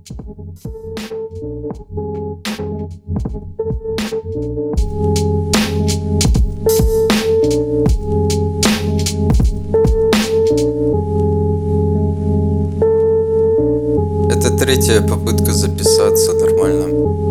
Это третья попытка записаться нормально.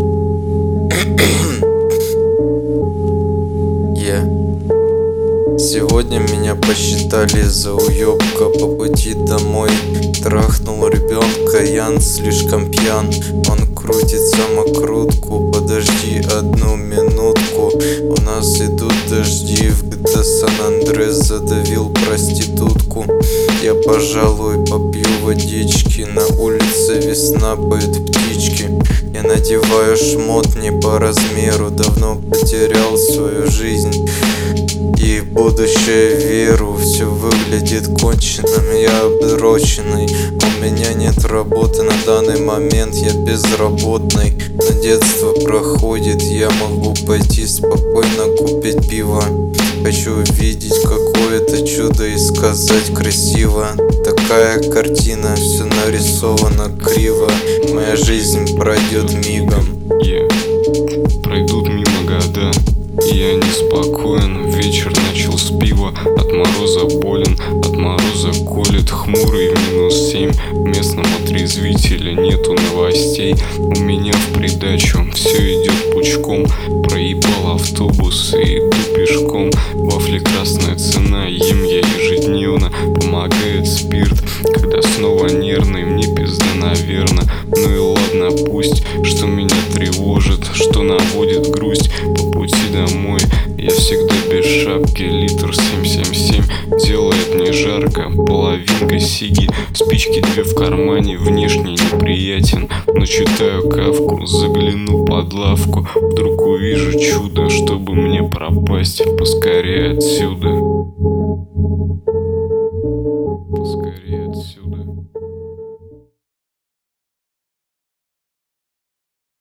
Сегодня меня посчитали за уёбка. По пути домой трахнул ребенка. Ян слишком пьян, он крутит самокрутку. Подожди одну минутку, у нас идут дожди. В GTA Сан-Андреас задавил проститутку. Я, пожалуй, попью водички. На улице весна, поют птички. Я надеваю шмот не по размеру. Давно потерял свою жизнь и будущее веру. Все выглядит конченным, я обдроченный. У меня нет работы на данный момент, я безработный. Но детство проходит, я могу пойти спокойно купить пиво. Хочу увидеть какое-то чудо и сказать красиво. Такая картина, все нарисовано криво. Моя жизнь пройдет мигом. Пройдут мимо года, и я неспокоен. Вечер начал с пива, от мороза болен, от мороза колет. Хмурый -7, в местном отрезвителе нету новостей. У меня в придачу все идет пучком. Проебал автобус и иду пешком. Вафли красная цена, ем я ежедневно. Помогает спирт, когда снова нервный. Мне пизда, наверно. Ну и ладно, пусть, что меня тревожит, что наводит грусть. По пути домой я всегда без шапки. Литр 777 делает мне жарко. Половинка сиги, спички 2 в кармане. Внешне неприятен, но читаю Кавку. Загляну под лавку, вдруг увижу чудо. Чтобы мне пропасть поскорее отсюда.